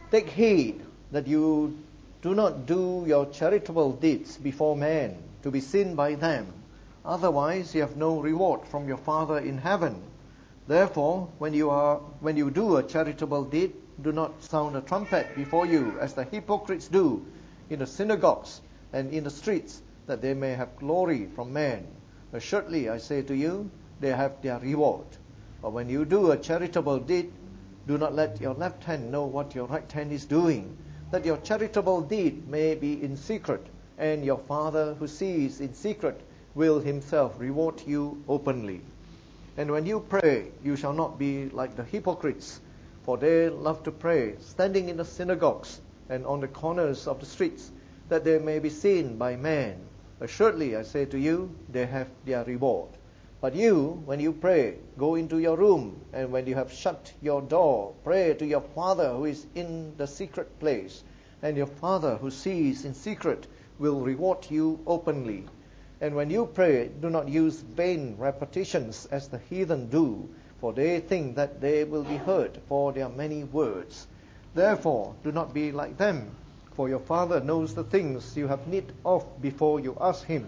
Take heed that you do not do your charitable deeds before men, to be seen by them. Otherwise you have no reward from your Father in heaven. Therefore, when you do a charitable deed, do not sound a trumpet before you, as the hypocrites do in the synagogues and in the streets, that they may have glory from men. Assuredly, I say to you, they have their reward. But when you do a charitable deed, do not let your left hand know what your right hand is doing, that your charitable deed may be in secret, and your Father who sees in secret will himself reward you openly. And when you pray, you shall not be like the hypocrites, for they love to pray, standing in the synagogues and on the corners of the streets, that they may be seen by men. Assuredly, I say to you, they have their reward. But you, when you pray, go into your room, and when you have shut your door, pray to your Father who is in the secret place, and your Father who sees in secret will reward you openly. And when you pray, do not use vain repetitions as the heathen do, for they think that they will be heard for their many words. Therefore, do not be like them, for your Father knows the things you have need of before you ask him.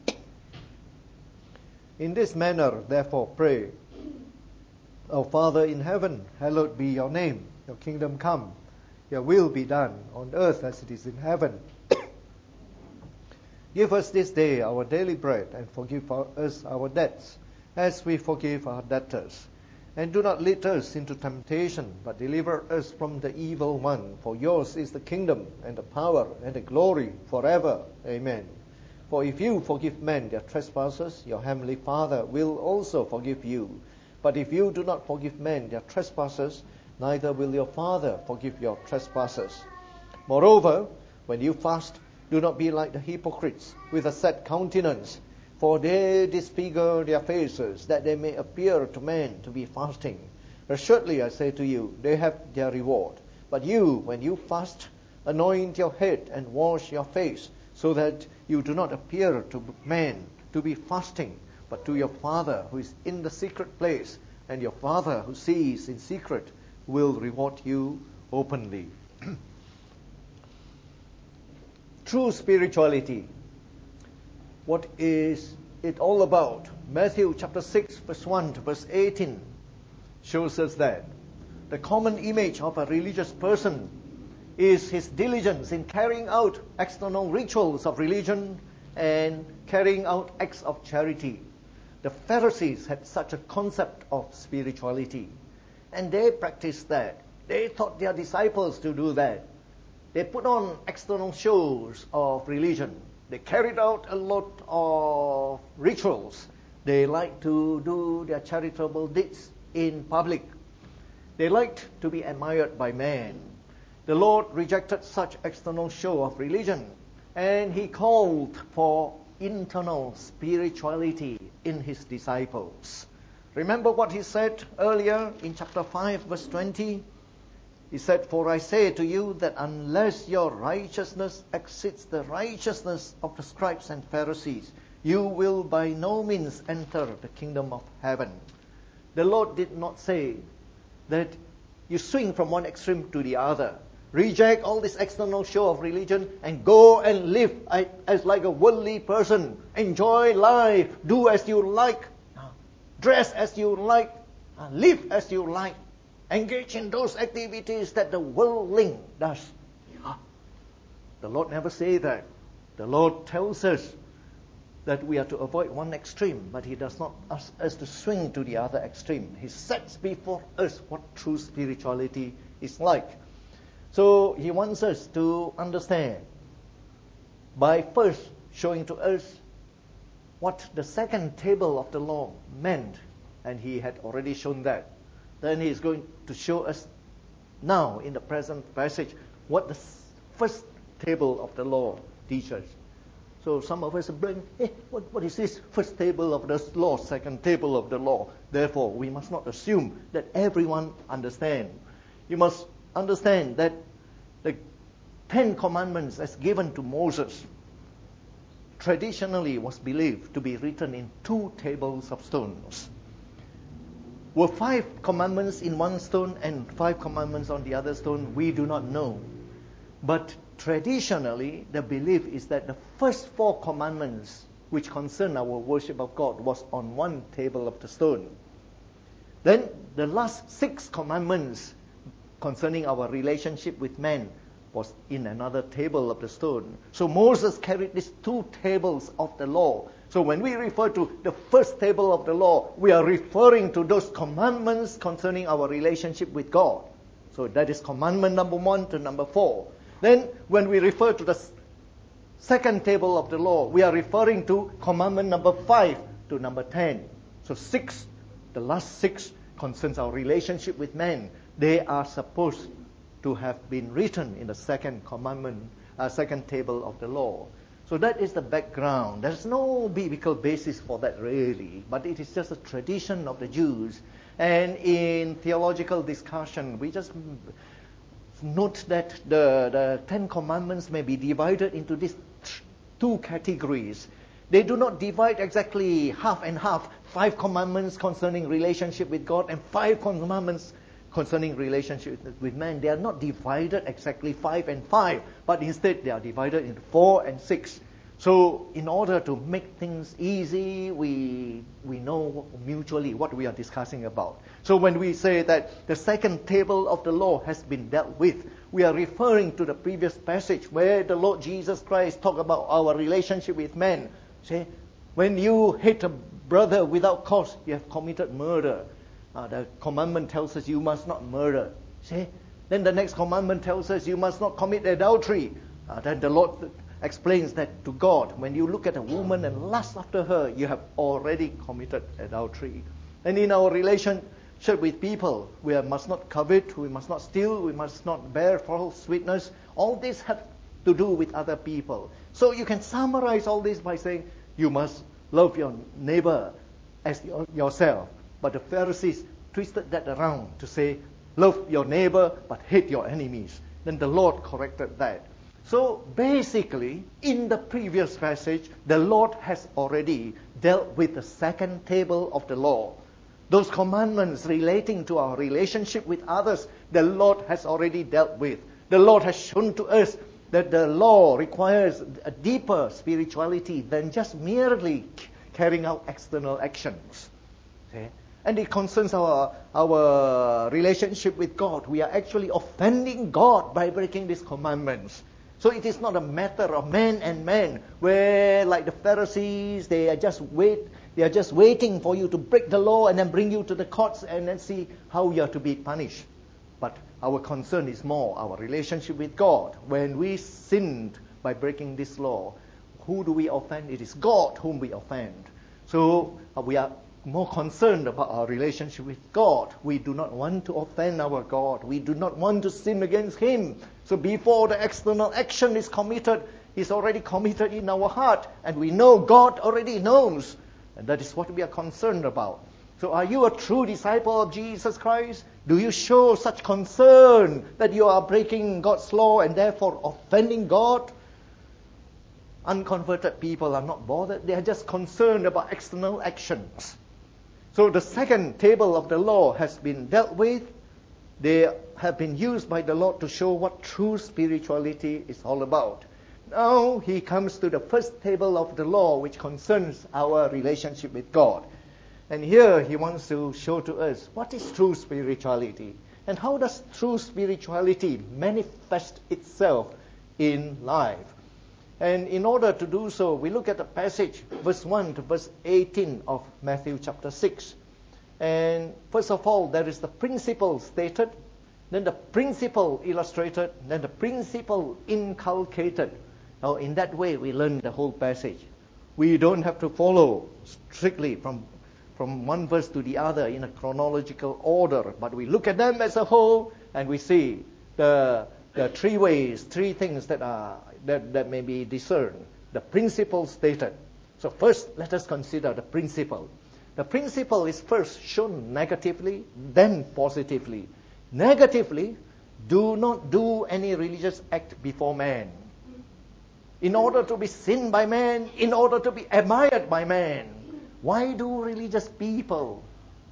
In this manner, therefore, pray. Our Father in heaven, hallowed be your name. Your kingdom come. Your will be done on earth as it is in heaven. Give us this day our daily bread, and forgive us our debts, as we forgive our debtors. And do not lead us into temptation, but deliver us from the evil one. For yours is the kingdom, and the power, and the glory, forever. Amen. For if you forgive men their trespasses, your heavenly Father will also forgive you. But if you do not forgive men their trespasses, neither will your Father forgive your trespasses. Moreover, when you fast, do not be like the hypocrites with a set countenance, for they disfigure their faces, that they may appear to men to be fasting. Assuredly, I say to you, they have their reward. But you, when you fast, anoint your head and wash your face, so that you do not appear to men to be fasting, but to your Father who is in the secret place, and your Father who sees in secret will reward you openly. True spirituality. What is it all about? Matthew chapter 6, verse 1 to verse 18 shows us that the common image of a religious person is his diligence in carrying out external rituals of religion and carrying out acts of charity. The Pharisees had such a concept of spirituality, and they practiced that. They taught their disciples to do that. They put on external shows of religion. They carried out a lot of rituals. They liked to do their charitable deeds in public. They liked to be admired by men. The Lord rejected such external show of religion, and he called for internal spirituality in his disciples. Remember what he said earlier in chapter 5, verse 20? He said, "For I say to you that unless your righteousness exceeds the righteousness of the scribes and Pharisees, you will by no means enter the kingdom of heaven." The Lord did not say that you swing from one extreme to the other. Reject all this external show of religion and go and live as like a worldly person. Enjoy life. Do as you like. Dress as you like. Live as you like. Engage in those activities that the worldling does. The Lord never says that. The Lord tells us that we are to avoid one extreme, but He does not ask us to swing to the other extreme. He sets before us what true spirituality is like. So He wants us to understand by first showing to us what the second table of the law meant, and He had already shown that. Then He is going to show us now in the present passage what the first table of the law teaches. So some of us are blaming, what is this first table of the law, second table of the law? Therefore, we must not assume that everyone understands. You must understand that the 10 Commandments as given to Moses traditionally was believed to be written in 2 tables of stones. Were 5 commandments in one stone and 5 commandments on the other stone? We do not know. But traditionally, the belief is that the first 4 commandments which concern our worship of God was on one table of the stone. Then the last 6 commandments concerning our relationship with men was in another table of the stone. So Moses carried these 2 tables of the law. So when we refer to the first table of the law, we are referring to those commandments concerning our relationship with God. So that is commandment number 1 to number 4. Then when we refer to the second table of the law, we are referring to commandment number 5 to number 10. So 6, the last 6 concerns our relationship with men. They are supposed to have been written in the second table of the law. So that is the background. There's no biblical basis for that really, but it is just a tradition of the Jews. And in theological discussion, we just note that the 10 commandments may be divided into these 2 categories. They do not divide exactly half and half. 5 commandments concerning relationship with God and 5 commandments concerning relationship with man. They are not divided exactly 5 and 5, but instead they are divided into 4 and 6. So in order to make things easy, we know mutually what we are discussing about. So when we say that the second table of the law has been dealt with, we are referring to the previous passage where the Lord Jesus Christ talked about our relationship with men. Say, when you hate a brother without cause, you have committed murder. The commandment tells us you must not murder. See? Then the next commandment tells us you must not commit adultery. Then the Lord explains that to God, when you look at a woman and lust after her, you have already committed adultery. And in our relationship with people, we must not covet, we must not steal, we must not bear false witness. All this have to do with other people. So you can summarize all this by saying you must love your neighbor as yourself. But the Pharisees twisted that around to say, love your neighbor but hate your enemies. Then the Lord corrected that. So basically, in the previous passage, the Lord has already dealt with the second table of the law. Those commandments relating to our relationship with others, the Lord has already dealt with. The Lord has shown to us that the law requires a deeper spirituality than just merely carrying out external actions. See? And it concerns our relationship with God. We are actually offending God by breaking these commandments. So it is not a matter of man and man, where like the Pharisees, they are just waiting for you to break the law and then bring you to the courts and then see how you are to be punished. But our concern is more our relationship with God. When we sinned by breaking this law, who do we offend? It is God whom we offend. So we are more concerned about our relationship with God. We do not want to offend our God. We do not want to sin against Him. So before the external action is committed, He's already committed in our heart. And we know God already knows. And that is what we are concerned about. So are you a true disciple of Jesus Christ? Do you show such concern that you are breaking God's law and therefore offending God? Unconverted people are not bothered. They are just concerned about external actions. So the second table of the law has been dealt with. They have been used by the Lord to show what true spirituality is all about. Now He comes to the first table of the law, which concerns our relationship with God. And here He wants to show to us what is true spirituality and how does true spirituality manifest itself in life. And in order to do so, we look at the passage, verse 1 to verse 18 of Matthew chapter 6. And first of all, there is the principle stated, then the principle illustrated, then the principle inculcated. Now, in that way, we learn the whole passage. We don't have to follow strictly from one verse to the other in a chronological order, but we look at them as a whole, and we see the 3 ways, 3 things that may be discerned. The principle stated. So first, let us consider the principle. The principle is first shown negatively, then positively. Negatively, do not do any religious act before man. In order to be seen by man, in order to be admired by man. Why do religious people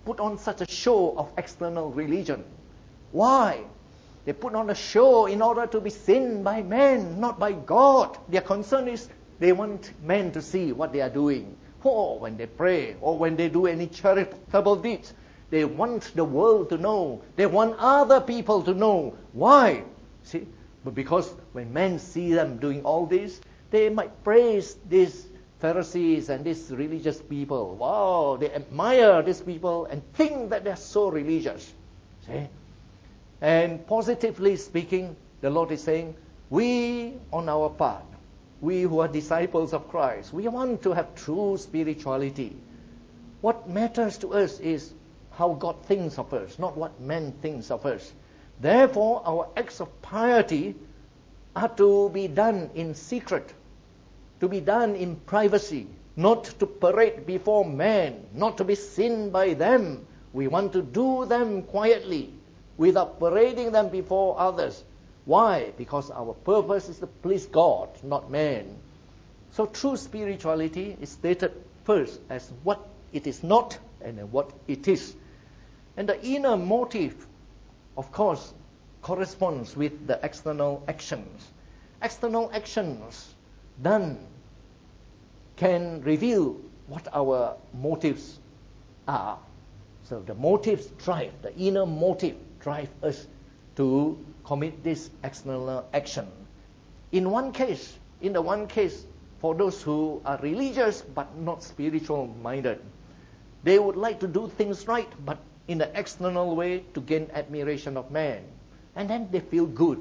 put on such a show of external religion. Why? They put on a show in order to be seen by men, not by God. Their concern is they want men to see what they are doing. Or when they pray, or when they do any charitable deeds, they want the world to know. They want other people to know. Why? See? But because when men see them doing all this, they might praise these Pharisees and these religious people. Wow, they admire these people and think that they're so religious. See? And positively speaking, the Lord is saying, we on our part, we who are disciples of Christ, we want to have true spirituality. What matters to us is how God thinks of us, not what man thinks of us. Therefore, our acts of piety are to be done in secret, to be done in privacy, not to parade before men, not to be seen by them. We want to do them quietly, without parading them before others. Why? Because our purpose is to please God, not man. So true spirituality is stated first as what it is not and then what it is. And the inner motive, of course, corresponds with the external actions. External actions done can reveal what our motives are. So the motives drive, the inner motive drive us to commit this external action. In the one case, for those who are religious but not spiritual minded, they would like to do things right, but in the external way to gain admiration of man. And then they feel good.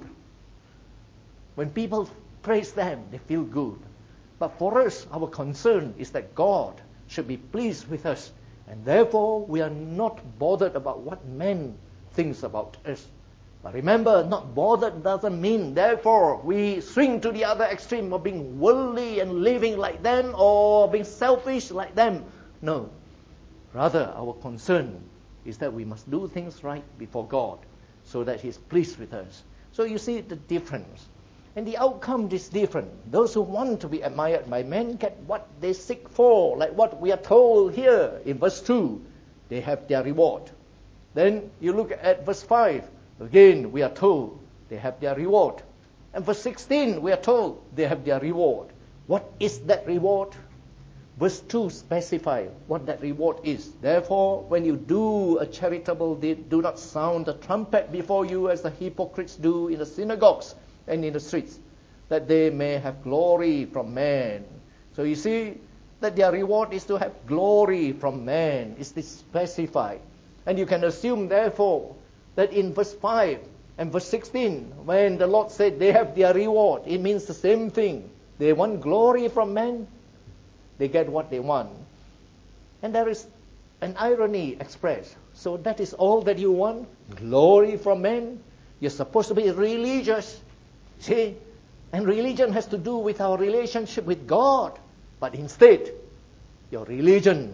When people praise them, they feel good. But for us, our concern is that God should be pleased with us. And therefore, we are not bothered about what man thinks about us. But remember, not bothered doesn't mean, therefore, we swing to the other extreme of being worldly and living like them or being selfish like them. No. Rather, our concern is that we must do things right before God so that He's pleased with us. So you see the difference. And the outcome is different. Those who want to be admired by men get what they seek for, like what we are told here in verse 2. They have their reward. Then you look at verse 5. Again, we are told they have their reward. And verse 16, we are told they have their reward. What is that reward? Verse 2 specifies what that reward is. Therefore, when you do a charitable deed, do not sound the trumpet before you as the hypocrites do in the synagogues and in the streets, that they may have glory from man. So you see that their reward is to have glory from man. It's specified. And you can assume, therefore, that in verse 5 and verse 16, when the Lord said they have their reward, it means the same thing. They want glory from men, they get what they want. And there is an irony expressed. So that is all that you want? Glory from men? You're supposed to be religious. See? And religion has to do with our relationship with God. But instead, your religion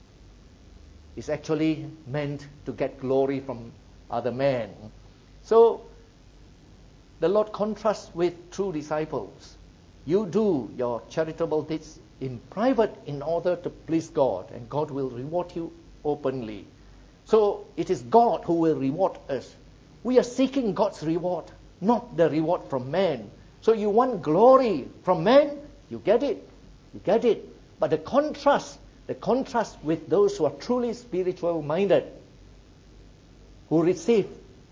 is actually meant to get glory from other men. So, the Lord contrasts with true disciples. You do your charitable deeds in private in order to please God, and God will reward you openly. So, it is God who will reward us. We are seeking God's reward, not the reward from man. So you want glory from man, you get it. You get it. But the contrast with those who are truly spiritual minded, who receive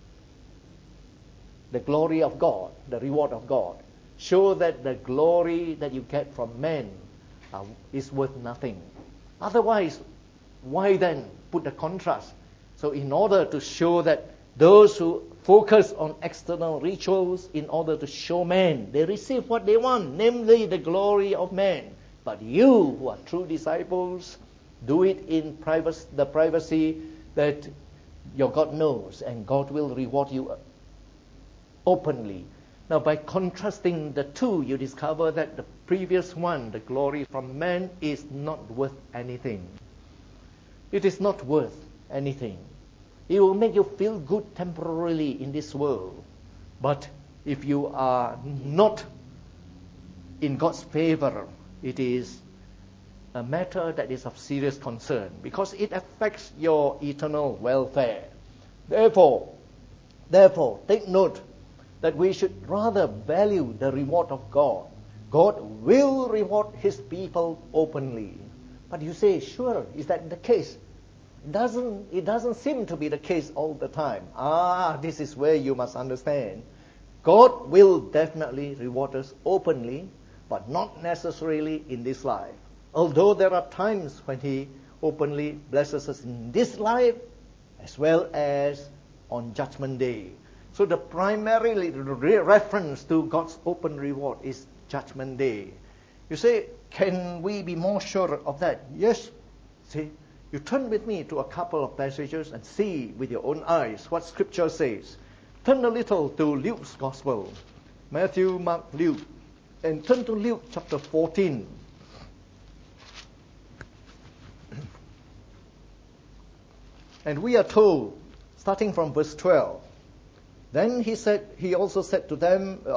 the glory of God, the reward of God, show that the glory that you get from men is worth nothing. Otherwise, why then put the contrast? So in order to show that those who focus on external rituals in order to show men, they receive what they want, namely the glory of man. But you who are true disciples, do it in the privacy that your God knows, and God will reward you openly. Now, by contrasting the two, you discover that the previous one, the glory from man, is not worth anything. It is not worth anything. It will make you feel good temporarily in this world. But if you are not in God's favor, it is a matter that is of serious concern because it affects your eternal welfare. Therefore, take note that we should rather value the reward of God. God will reward His people openly. But you say, sure, is that the case? It doesn't seem to be the case all the time. This is where you must understand. God will definitely reward us openly, but not necessarily in this life. Although there are times when He openly blesses us in this life as well as on Judgment Day. So the primary reference to God's open reward is Judgment Day. You say, can we be more sure of that? Yes. See, you turn with me to a couple of passages and see with your own eyes what Scripture says. Turn a little to Luke's Gospel. Matthew, Mark, Luke. And turn to Luke chapter 14. And we are told, starting from verse 12, Then he also said to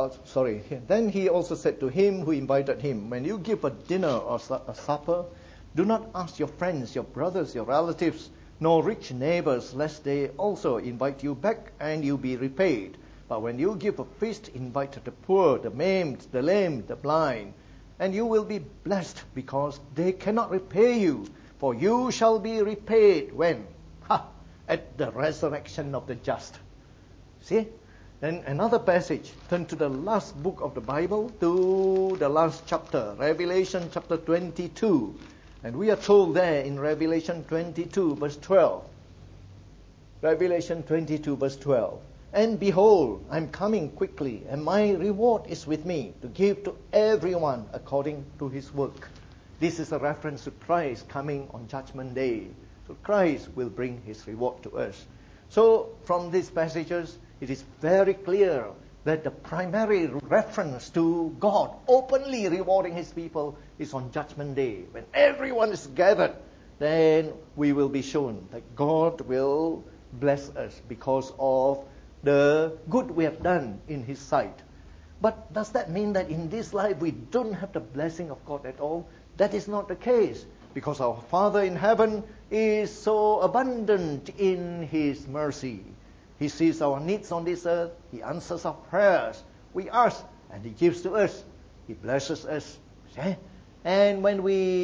him who invited him, when you give a dinner or a supper, do not ask your friends, your brothers, your relatives, nor rich neighbors, lest they also invite you back and you be repaid. But when you give a feast, invite the poor, the maimed, the lame, the blind, and you will be blessed, because they cannot repay you, for you shall be repaid when? At the resurrection of the just. See? Then another passage. Turn to the last book of the Bible, to the last chapter, Revelation chapter 22. And we are told there in Revelation 22 verse 12. Revelation 22 verse 12. And behold, I'm coming quickly, and my reward is with me, to give to everyone according to his work. This is a reference to Christ coming on Judgment Day. So Christ will bring His reward to us. So from these passages, it is very clear that the primary reference to God openly rewarding His people is on Judgment Day. When everyone is gathered, then we will be shown that God will bless us because of the good we have done in His sight. But does that mean that in this life we don't have the blessing of God at all? That is not the case, because our Father in heaven is so abundant in His mercy. He sees our needs on this earth. He answers our prayers. We ask, and He gives to us. He blesses us. See? And when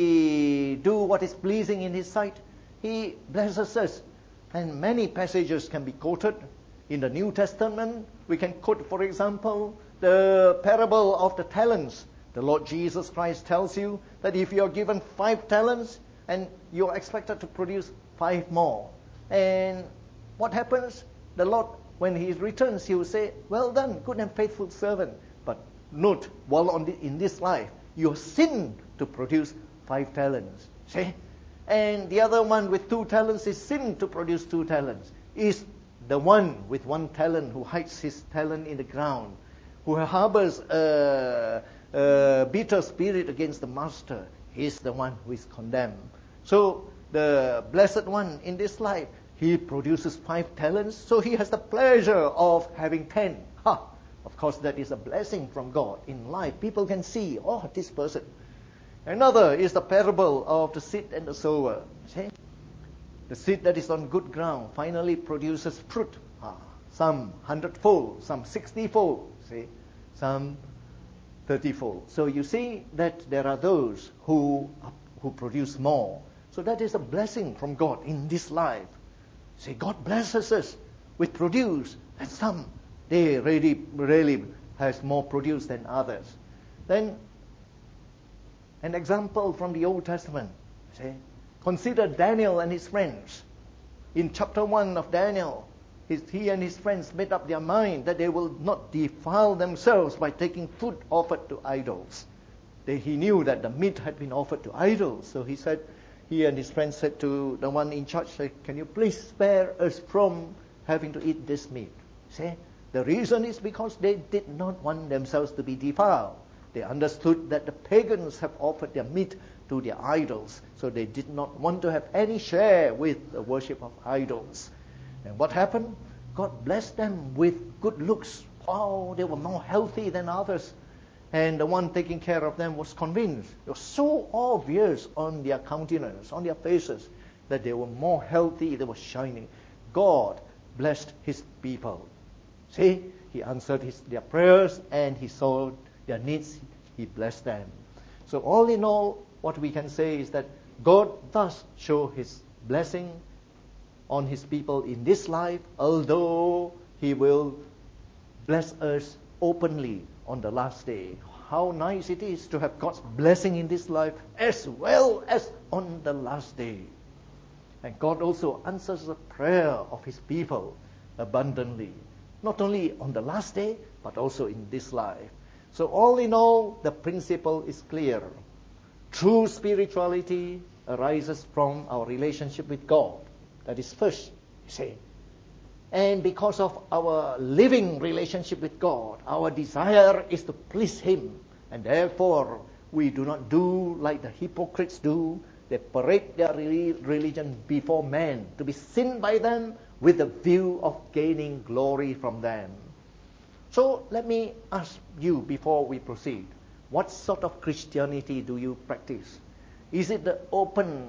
we do what is pleasing in His sight, He blesses us. And many passages can be quoted. In the New Testament, we can quote, for example, the parable of the talents. The Lord Jesus Christ tells you that if you are given 5 talents and you are expected to produce 5 more, and what happens? The Lord, when He returns, He will say, well done, good and faithful servant. But note, while in this life, you have sinned to produce 5 talents. See? And the other one with 2 talents is sinned to produce 2 talents. Is the one with 1 talent who hides his talent in the ground, who harbors a bitter spirit against the master, is the one who is condemned. So the blessed one in this life, he produces 5 talents, so he has the pleasure of having 10. Of course, that is a blessing from God in life. People can see, this person. Another is the parable of the seed and the sower. See? The seed that is on good ground finally produces fruit. Some 100-fold, some 60-fold, see? Some 30-fold. So you see that there are those who produce more. So that is a blessing from God in this life. See, God blesses us with produce, and some, they really has more produce than others. Then, an example from the Old Testament. See? Consider Daniel and his friends. In chapter 1 of Daniel, he and his friends made up their mind that they will not defile themselves by taking food offered to idols. He knew that the meat had been offered to idols. So he and his friends said to the one in charge, can you please spare us from having to eat this meat? See? The reason is because they did not want themselves to be defiled. They understood that the pagans have offered their meat to their idols, so they did not want to have any share with the worship of idols. And what happened? God blessed them with good looks. They were more healthy than others. And the one taking care of them was convinced. It was so obvious on their countenance, on their faces, that they were more healthy, they were shining. God blessed his people. See, he answered their prayers and he saw their needs, he blessed them. So all in all, what we can say is that God does show his blessing on his people in this life, although he will bless us openly on the last day. How nice it is to have God's blessing in this life as well as on the last day. And God also answers the prayer of his people abundantly, not only on the last day, but also in this life. So all in all, the principle is clear. True spirituality arises from our relationship with God. That is first, you see. And because of our living relationship with God, our desire is to please him. And therefore, we do not do like the hypocrites do. They parade their religion before men to be seen by them with the view of gaining glory from them. So let me ask you before we proceed, what sort of Christianity do you practice? Is it the open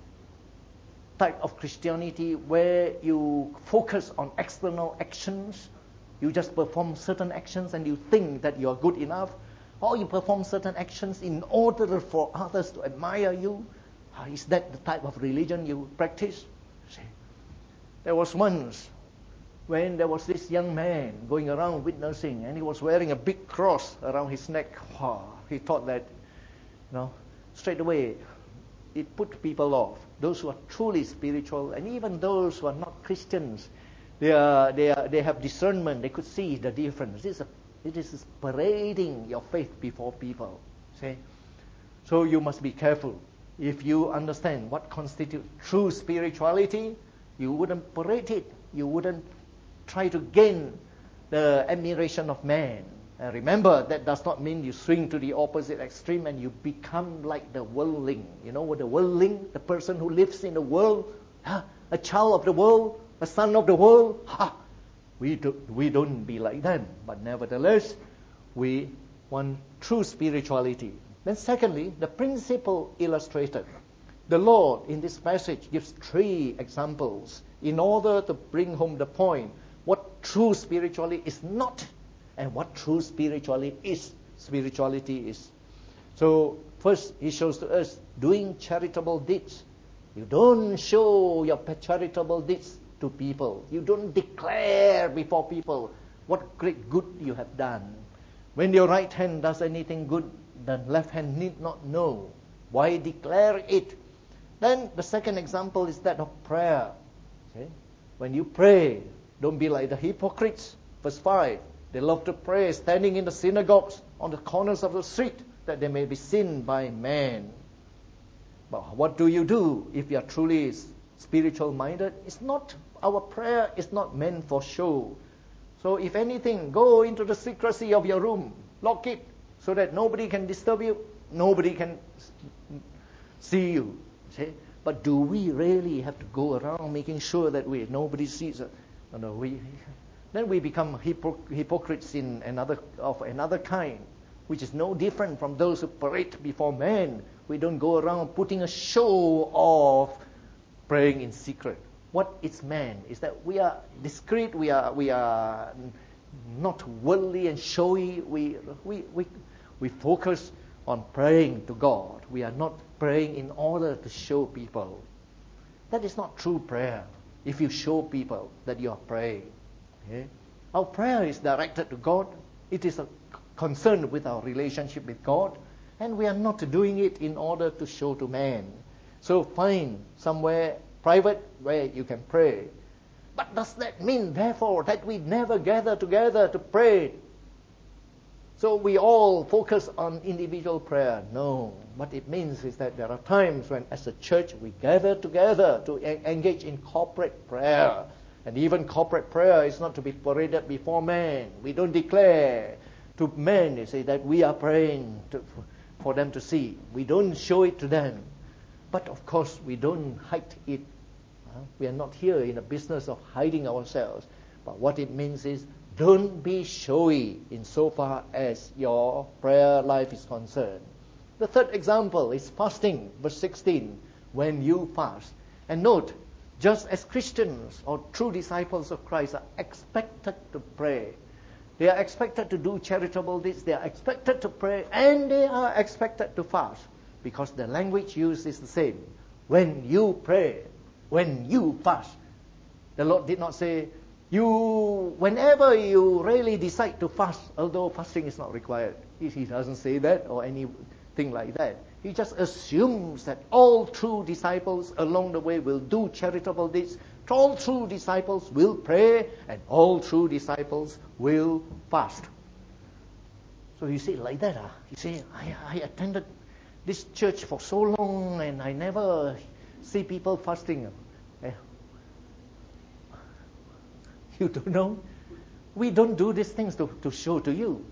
type of Christianity where you focus on external actions? You just perform certain actions and you think that you are good enough? Or you perform certain actions in order for others to admire you? Is that the type of religion you practice? See, there was once when there was this young man going around witnessing, and he was wearing a big cross around his neck. He thought that, straight away, it put people off. Those who are truly spiritual, and even those who are not Christians, they have discernment. They could see the difference. It is parading your faith before people. See, so you must be careful. If you understand what constitutes true spirituality, you wouldn't parade it. You wouldn't try to gain the admiration of man. And remember, that does not mean you swing to the opposite extreme and you become like the worldling. You know what the worldling, the person who lives in the world, a child of the world, a son of the world. We don't be like them. But nevertheless, we want true spirituality. Then secondly, the principle illustrated. The Lord in this passage gives 3 examples in order to bring home the point what true spirituality is not and what true spirituality is. So first he shows to us doing charitable deeds. You don't show your charitable deeds to people. You don't declare before people what great good you have done. When your right hand does anything good, the left hand need not know. Why declare it? Then the second example is that of prayer. Okay? When you pray, don't be like the hypocrites. Verse 5, they love to pray standing in the synagogues on the corners of the street that they may be seen by men. But what do you do if you are truly spiritual minded? Our prayer is not meant for show. So if anything, go into the secrecy of your room, lock it so that nobody can disturb you, nobody can see you. See? But do we really have to go around making sure that nobody sees us? No, then we become hypocrites in another kind, which is no different from those who parade before men. We don't go around putting a show of praying in secret. What is man is that we are discreet, we are not worldly and showy. We focus on praying to God. We are not praying in order to show people. That is not true prayer. If you show people that you are praying, okay? Our prayer is directed to God. It is a concern with our relationship with God, and we are not doing it in order to show to man. So find somewhere private where you can pray. But does that mean, therefore, that we never gather together to pray? So we all focus on individual prayer? No. What it means is that there are times when, as a church, we gather together to engage in corporate prayer. And even corporate prayer is not to be paraded before men. We don't declare to men, you say, that we are praying for them to see. We don't show it to them. But of course, we don't hide it. We are not here in the business of hiding ourselves. But what it means is Don't be showy insofar as your prayer life is concerned. The third example is fasting, verse 16, when you fast. And note, just as Christians or true disciples of Christ are expected to pray, they are expected to do charitable deeds, they are expected to pray, and they are expected to fast, because the language used is the same. When you pray, when you fast. The Lord did not say, whenever you really decide to fast, although fasting is not required. He doesn't say that or anything like that. He just assumes that all true disciples along the way will do charitable deeds, all true disciples will pray, and all true disciples will fast. So you say like that, you say, I attended this church for so long and I never see people fasting. You don't know? We don't do these things to show to you.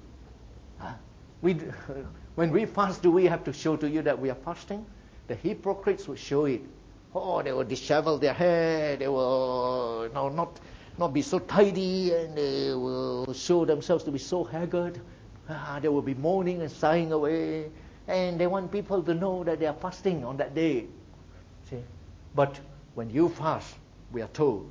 When we fast, do we have to show to you that we are fasting? The hypocrites will show it. Oh, they will dishevel their hair. They will not be so tidy, and they will show themselves to be so haggard. They will be moaning and sighing away, and they want people to know that they are fasting on that day. See? But when you fast, we are told,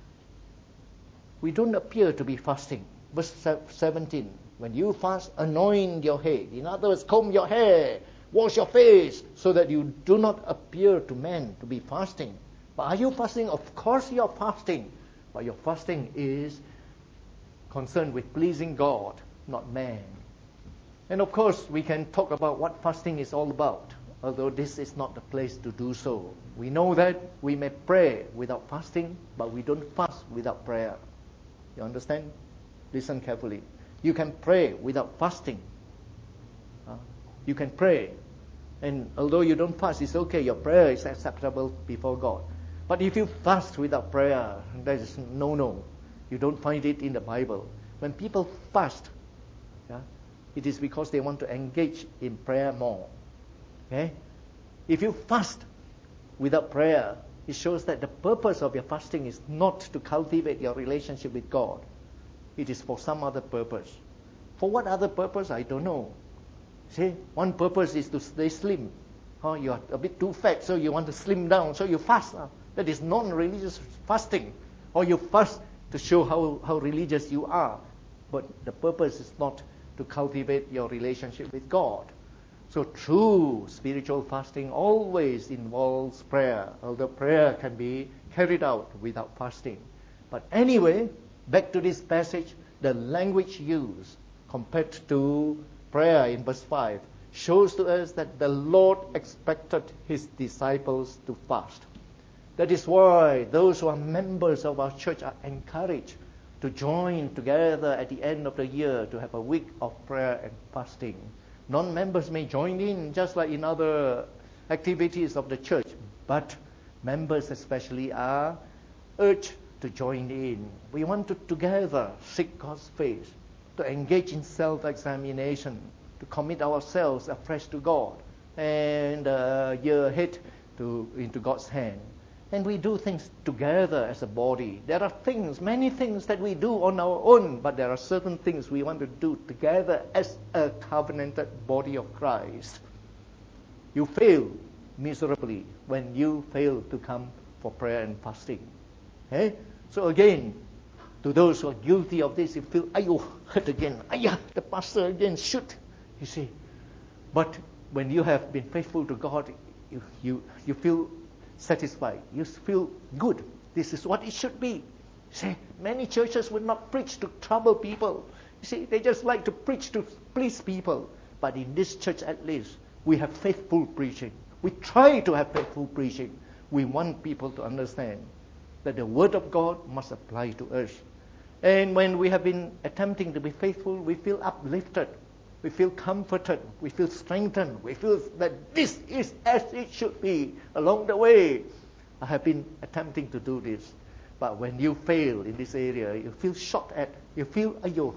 we don't appear to be fasting. Verse 17, when you fast, anoint your head. In other words, comb your hair, wash your face, so that you do not appear to men to be fasting. But are you fasting? Of course you are fasting. But your fasting is concerned with pleasing God, not man. And of course, we can talk about what fasting is all about, although this is not the place to do so. We know that we may pray without fasting, but we don't fast without prayer. You understand? Listen carefully. You can pray without fasting. You can pray. And although you don't fast, it's okay. Your prayer is acceptable before God. But if you fast without prayer, that is no. You don't find it in the Bible. When people fast, it is because they want to engage in prayer more. Okay? If you fast without prayer, it shows that the purpose of your fasting is not to cultivate your relationship with God. It is for some other purpose. For what other purpose? I don't know. See, one purpose is to stay slim. You are a bit too fat, so you want to slim down, so you fast. That is non-religious fasting. Or you fast to show how religious you are. But the purpose is not to cultivate your relationship with God. So true spiritual fasting always involves prayer, although prayer can be carried out without fasting. But anyway, back to this passage, the language used compared to prayer in verse 5 shows to us that the Lord expected His disciples to fast. That is why those who are members of our church are encouraged to join together at the end of the year to have a week of prayer and fasting. Non-members may join in just like in other activities of the church, but members especially are urged to join in. We want to together seek God's face, to engage in self-examination, to commit ourselves afresh to God, and a year ahead into God's hand. And we do things together as a body. There are many things that we do on our own, but there are certain things we want to do together as a covenanted body of Christ. You fail miserably when you fail to come for prayer and fasting. Okay? So again, to those who are guilty of this, you feel, hurt again. The pastor again, shoot. You see. But when you have been faithful to God, you feel satisfied. You feel good. This is what it should be. See, many churches would not preach to trouble people. You see, they just like to preach to please people. But in this church at least, we have faithful preaching. We try to have faithful preaching. We want people to understand that the Word of God must apply to us. And when we have been attempting to be faithful, we feel uplifted. We feel comforted. We feel strengthened. We feel that this is as it should be. Along the way, I have been attempting to do this. But when you fail in this area, you feel shot at. You feel,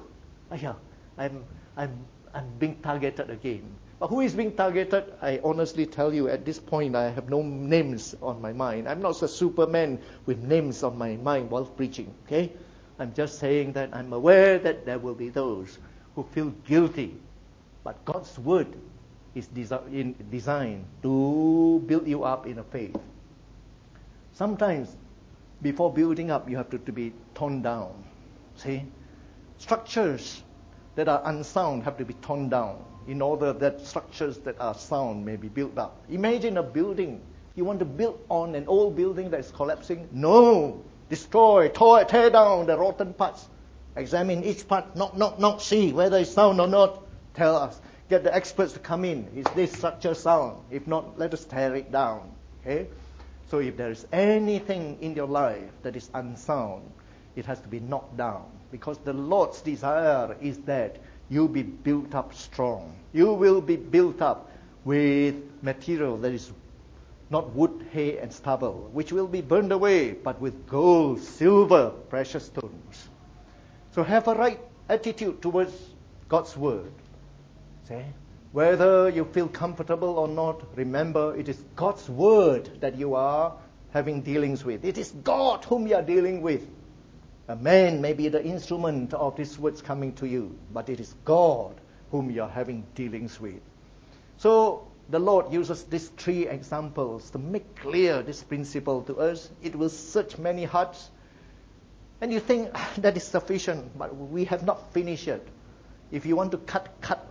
I'm being targeted again. But who is being targeted? I honestly tell you, at this point, I have no names on my mind. I'm not a Superman with names on my mind while preaching. Okay? I'm just saying that I'm aware that there will be those who feel guilty. But God's word is designed to build you up in a faith. Sometimes, before building up, you have to be torn down. See? Structures that are unsound have to be torn down in order that structures that are sound may be built up. Imagine a building. You want to build on an old building that is collapsing? No! Destroy, tear down the rotten parts. Examine each part, knock, see whether it's sound or not. Tell us. Get the experts to come in. Is this structure sound? If not, let us tear it down. Okay? So if there is anything in your life that is unsound, it has to be knocked down. Because the Lord's desire is that you be built up strong. You will be built up with material that is not wood, hay, and stubble, which will be burned away, but with gold, silver, precious stones. So have a right attitude towards God's word. See? Whether you feel comfortable or not, remember it is God's word that you are having dealings with. It is God whom you are dealing with. A man may be the instrument of these words coming to you, but it is God whom you are having dealings with. So the Lord uses these three examples to make clear this principle to us. It will search many hearts. And you think that is sufficient, but we have not finished yet. If you want to cut.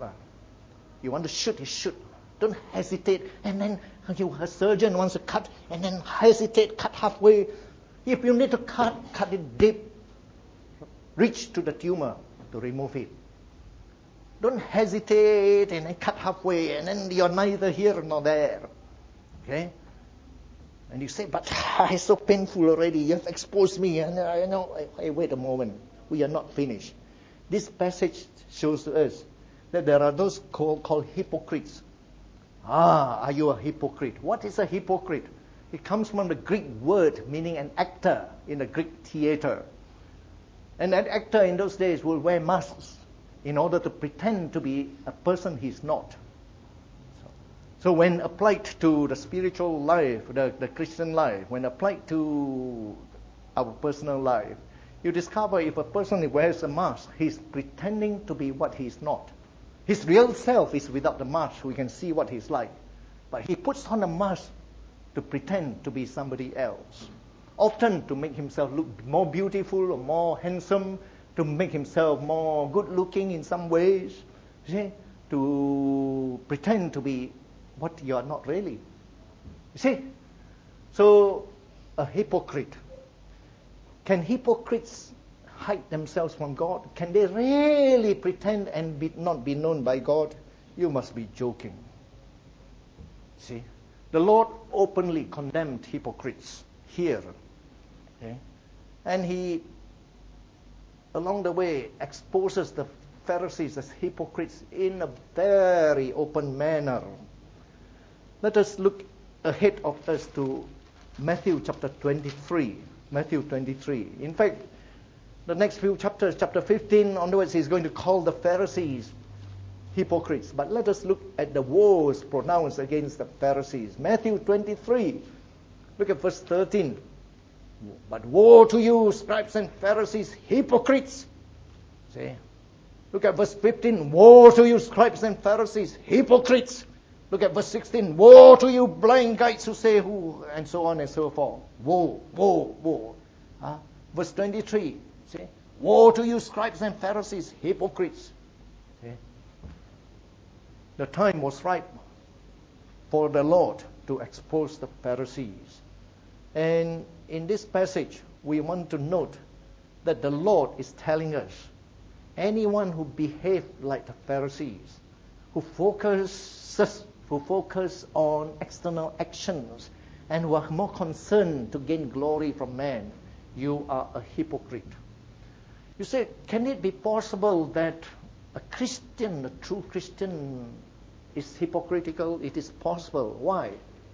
You want to shoot. Don't hesitate. And then a surgeon wants to cut, and then hesitate, cut halfway. If you need to cut it deep. Reach to the tumor to remove it. Don't hesitate and then cut halfway, and then you're neither here nor there. Okay? And you say, but it's so painful already. You have exposed me. And I know. Hey, wait a moment. We are not finished. This passage shows to us that there are those called hypocrites. Are you a hypocrite? What is a hypocrite? It comes from the Greek word meaning an actor in the Greek theater. And that actor in those days will wear masks in order to pretend to be a person he's not. So when applied to the spiritual life, the Christian life, when applied to our personal life, you discover if a person wears a mask, he's pretending to be what he's not. His real self is without the mask. We can see what he's like. But he puts on a mask to pretend to be somebody else. Often to make himself look more beautiful or more handsome, to make himself more good-looking in some ways, see? To pretend to be what you are not really. You see? So, a hypocrite. Can hypocrites hide themselves from God? Can they really pretend and not be known by God? You must be joking. See? The Lord openly condemned hypocrites here. Okay? And he, along the way, exposes the Pharisees as hypocrites in a very open manner. Let us look ahead of us to Matthew chapter 23. Matthew 23. In fact, the next few chapters, chapter 15 onwards, he's going to call the Pharisees hypocrites. But let us look at the woes pronounced against the Pharisees. Matthew 23. Look at verse 13. But woe to you, scribes and Pharisees, hypocrites. See? Look at verse 15. Woe to you, scribes and Pharisees, hypocrites. Look at verse 16. Woe to you, blind guides who say who, and so on and so forth. Woe, woe, woe. Verse 23. See? Woe to you, scribes and Pharisees, hypocrites. See? The time was ripe for the Lord to expose the Pharisees. And in this passage, we want to note that the Lord is telling us, anyone who behaved like the Pharisees, who focus on external actions and who are more concerned to gain glory from man, you are a hypocrite. You say, can it be possible that a Christian, a true Christian, is hypocritical? It is possible. Why?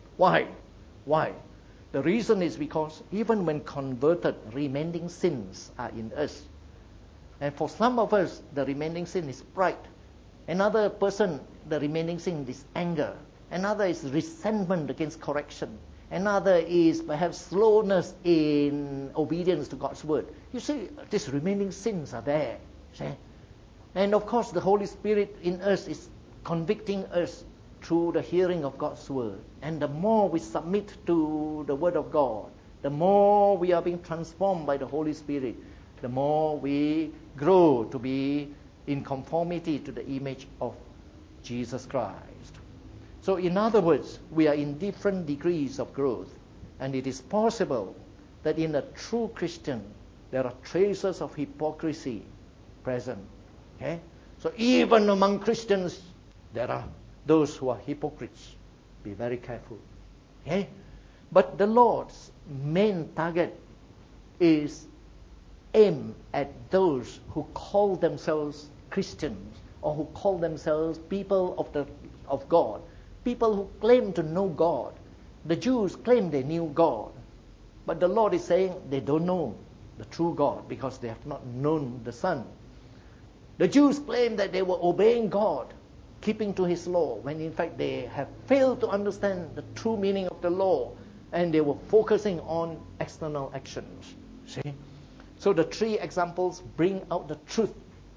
The reason is because even when converted, remaining sins are in us. And for some of us, the remaining sin is pride. Another person, the remaining sin is anger. Another is resentment against correction. Another is perhaps slowness in obedience to God's word. You see, these remaining sins are there. See? And of course, the Holy Spirit in us is convicting us through the hearing of God's word. And the more we submit to the word of God, the more we are being transformed by the Holy Spirit, the more we grow to be in conformity to the image of Jesus Christ. So in other words, we are in different degrees of growth, and it is possible that in a true Christian there are traces of hypocrisy present. Okay? So even among Christians there are those who are hypocrites. Be very careful. Okay? But the Lord's main target is aimed at those who call themselves Christians, or who call themselves people of God, people who claim to know God. The Jews claim they knew God, but the Lord is saying they don't know the true God because they have not known the Son. The Jews claim that they were obeying God, keeping to His law, when in fact they have failed to understand the true meaning of the law, and they were focusing on external actions. See? So the three examples bring out the truth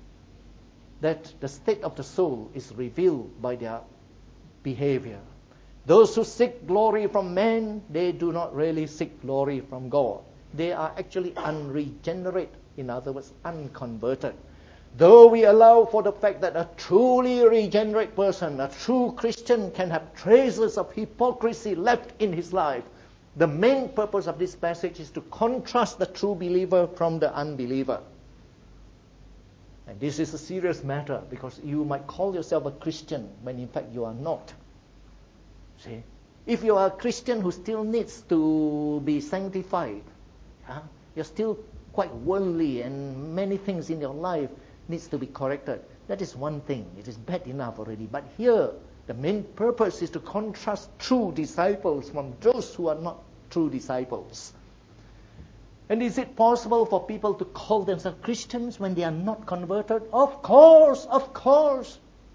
that the state of the soul is revealed by their behavior. Those who seek glory from men, they do not really seek glory from God. They are actually unregenerate, in other words, unconverted. Though we allow for the fact that a truly regenerate person, a true Christian, can have traces of hypocrisy left in his life, the main purpose of this passage is to contrast the true believer from the unbeliever. And this is a serious matter because you might call yourself a Christian when in fact you are not. See? If you are a Christian who still needs to be sanctified, you're still quite worldly and many things in your life needs to be corrected, that is one thing. It is bad enough already. But here, the main purpose is to contrast true disciples from those who are not true disciples. And is it possible for people to call themselves Christians when they are not converted? Of course, of course.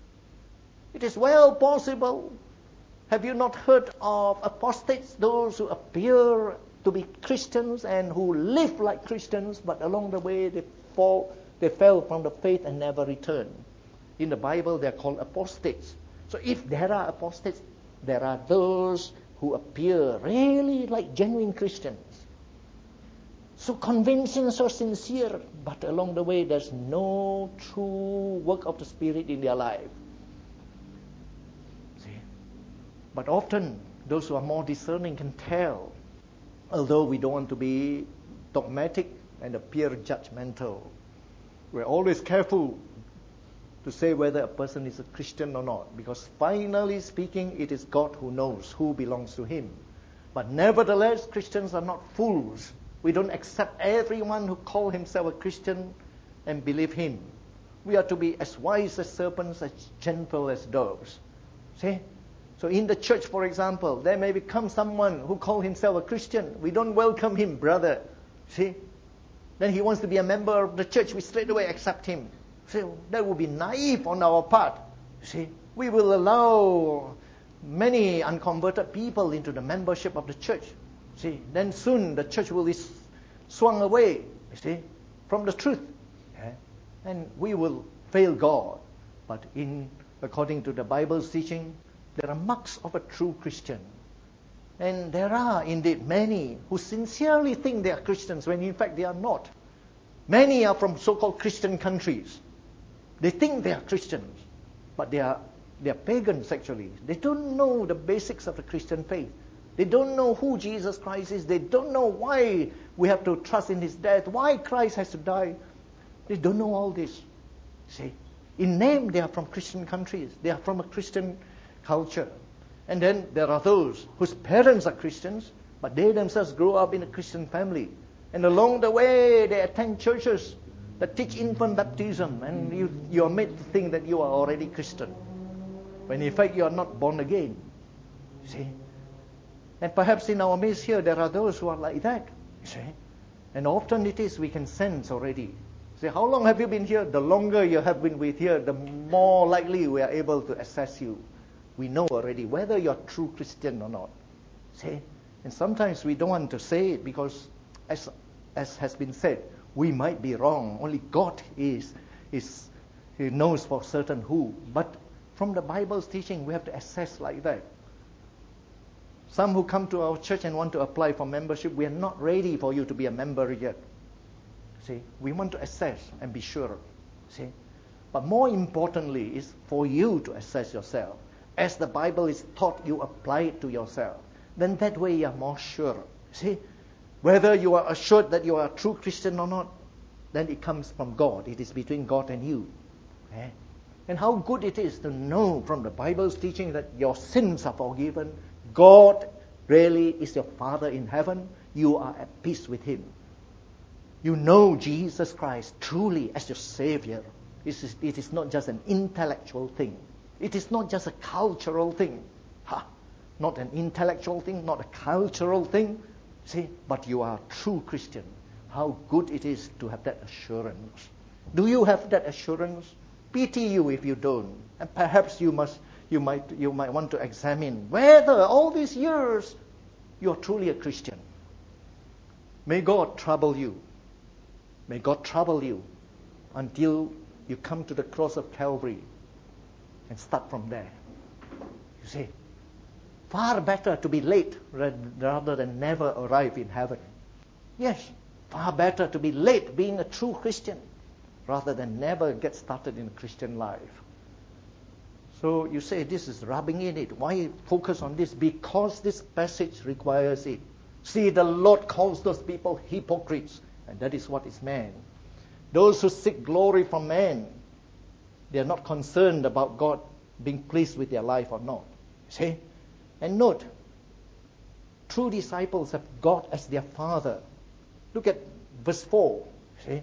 It is well possible. Have you not heard of apostates, those who appear to be Christians and who live like Christians, but along the way they fell from the faith and never returned? In the Bible, they are called apostates. So if there are apostates, there are those who appear really like genuine Christians. So convincing, so sincere, but along the way there's no true work of the Spirit in their life. See? But often those who are more discerning can tell, although we don't want to be dogmatic and appear judgmental. We're always careful to say whether a person is a Christian or not, because finally speaking, it is God who knows who belongs to Him. But nevertheless, Christians are not fools. We don't accept everyone who calls himself a Christian and believe him. We are to be as wise as serpents, as gentle as doves. See? So in the church, for example, there may become someone who calls himself a Christian. We don't welcome him, brother. See? Then he wants to be a member of the church. We straight away accept him. So that would be naive on our part. See? We will allow many unconverted people into the membership of the church. See, then soon the church will be swung away, you see, from the truth. Yeah? And we will fail God. But according to the Bible's teaching, there are marks of a true Christian. And there are indeed many who sincerely think they are Christians when in fact they are not. Many are from so-called Christian countries. They think they are Christians, but they are pagans actually. They don't know the basics of the Christian faith. They don't know who Jesus Christ is. They don't know why we have to trust in His death, why Christ has to die. They don't know all this. See, in name they are from Christian countries. They are from a Christian culture. And then there are those whose parents are Christians, but they themselves grow up in a Christian family. And along the way they attend churches that teach infant baptism, and you are made to think that you are already Christian, when in fact you are not born again. See? And perhaps in our midst here, there are those who are like that. See? And often it is, we can sense already. Say, how long have you been here? The longer you have been with here, the more likely we are able to assess you. We know already whether you're a true Christian or not. See? And sometimes we don't want to say it because, as has been said, we might be wrong. Only God He knows for certain who. But from the Bible's teaching, we have to assess like that. Some who come to our church and want to apply for membership, we are not ready for you to be a member yet. See, we want to assess and be sure. See, but more importantly is for you to assess yourself. As the Bible is taught, you apply it to yourself. Then that way you are more sure. See, whether you are assured that you are a true Christian or not, then it comes from God. It is between God and you. Eh? And how good it is to know from the Bible's teaching that your sins are forgiven. God really is your Father in heaven. You are at peace with Him. You know Jesus Christ truly as your Savior. It is not just an intellectual thing. It is not just a cultural thing. Not an intellectual thing, not a cultural thing. See, but you are a true Christian. How good it is to have that assurance. Do you have that assurance? Pity you if you don't. And perhaps you might want to examine whether all these years you are truly a Christian. May God trouble you. May God trouble you until you come to the cross of Calvary and start from there. You see, far better to be late rather than never arrive in heaven. Yes, far better to be late being a true Christian rather than never get started in a Christian life. So you say this is rubbing in it. Why focus on this? Because this passage requires it. See, the Lord calls those people hypocrites, and that is what is man. Those who seek glory from man, they are not concerned about God being pleased with their life or not. See? And note, true disciples have God as their Father. Look at verse 4. See?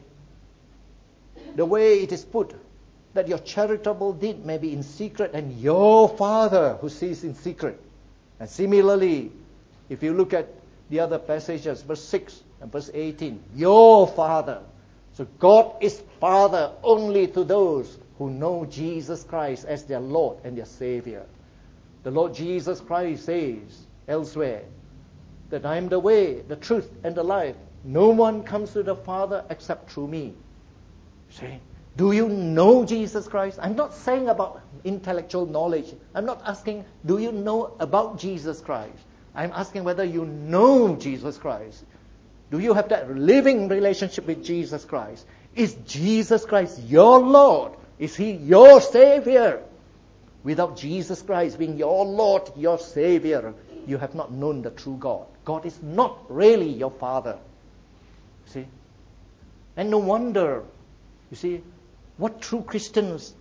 The way it is put, that your charitable deed may be in secret, and your Father who sees in secret. And similarly, if you look at the other passages, verse 6 and verse 18, your Father. So God is Father only to those who know Jesus Christ as their Lord and their Savior. The Lord Jesus Christ says elsewhere that I am the way, the truth, and the life. No one comes to the Father except through me. See? Do you know Jesus Christ? I'm not saying about intellectual knowledge. I'm not asking, do you know about Jesus Christ? I'm asking whether you know Jesus Christ. Do you have that living relationship with Jesus Christ? Is Jesus Christ your Lord? Is He your Savior? Without Jesus Christ being your Lord, your Savior, you have not known the true God. God is not really your Father. See? And no wonder, you see, what true Christians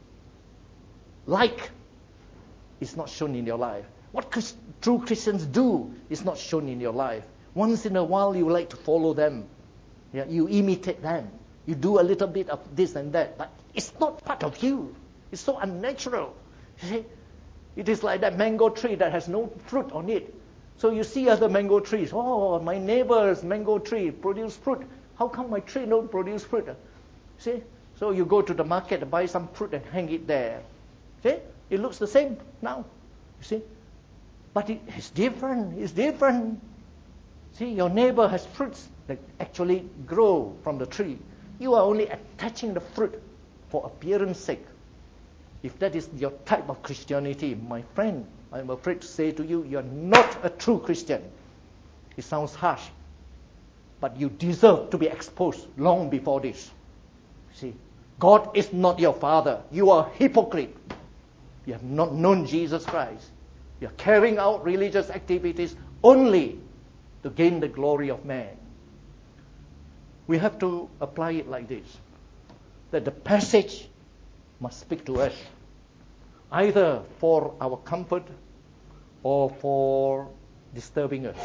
like is not shown in your life. What true Christians do is not shown in your life. Once in a while you like to follow them. Yeah, you imitate them. You do a little bit of this and that. But it's not part of you. It's so unnatural. You see? It is like that mango tree that has no fruit on it. So you see other mango trees. Oh, my neighbor's mango tree produce fruit. How come my tree don't produce fruit? See? So you go to the market and buy some fruit and hang it there. See? It looks the same now. You see? But it's different. It's different. See, your neighbor has fruits that actually grow from the tree. You are only attaching the fruit for appearance sake. If that is your type of Christianity, my friend, I'm afraid to say to you, you're not a true Christian. It sounds harsh, but you deserve to be exposed long before this. See, God is not your Father. You are a hypocrite. You have not known Jesus Christ. You're carrying out religious activities only to gain the glory of man. We have to apply it like this, that the passage must speak to us, either for our comfort or for disturbing us.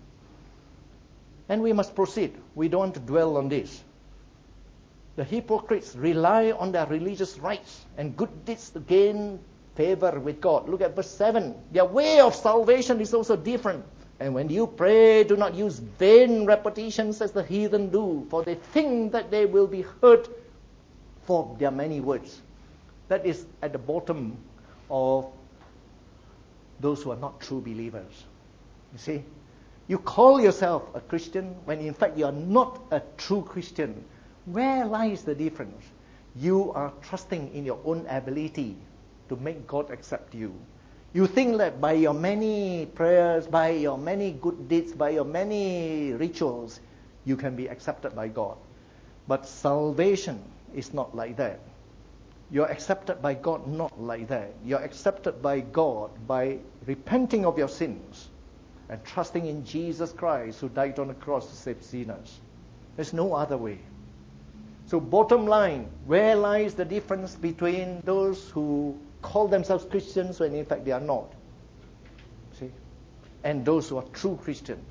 And we must proceed. We don't want to dwell on this. The hypocrites rely on their religious rites and good deeds to gain favor with God. Look at verse 7. Their way of salvation is also different. And when you pray, do not use vain repetitions as the heathen do, for they think that they will be heard for their many words. That is at the bottom of those who are not true believers. You see, You call yourself a Christian when in fact you are not a true Christian. Where lies the difference? You are trusting in your own ability to make God accept you. You think that by your many prayers, by your many good deeds, by your many rituals, you can be accepted by God. But salvation is not like that. You're accepted by God not like that. You're accepted by God by repenting of your sins and trusting in Jesus Christ who died on the cross to save sinners. There's no other way. So bottom line, where lies the difference between those who call themselves Christians when in fact they are not? See? And those who are true Christians.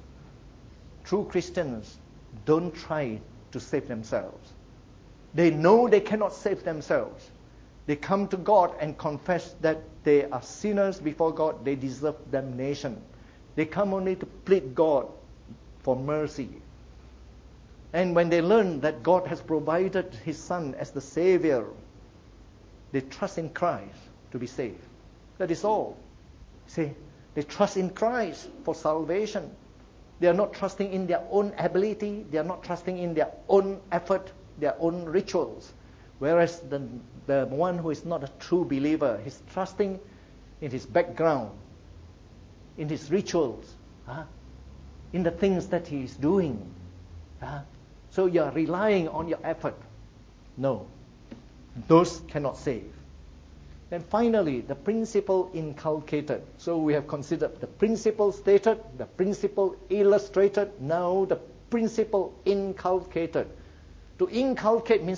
True Christians don't try to save themselves. They know they cannot save themselves. They come to God and confess that they are sinners before God. They deserve damnation. They come only to plead God for mercy. And when they learn that God has provided His Son as the Savior, they trust in Christ to be saved. That is all. See, they trust in Christ for salvation. They are not trusting in their own ability. They are not trusting in their own effort, their own rituals. Whereas the one who is not a true believer, he's trusting in his background, in his rituals, in the things that he is doing. So you are relying on your effort. No, those cannot save. And finally, the principle inculcated. So we have considered the principle stated, the principle illustrated, now the principle inculcated. To inculcate means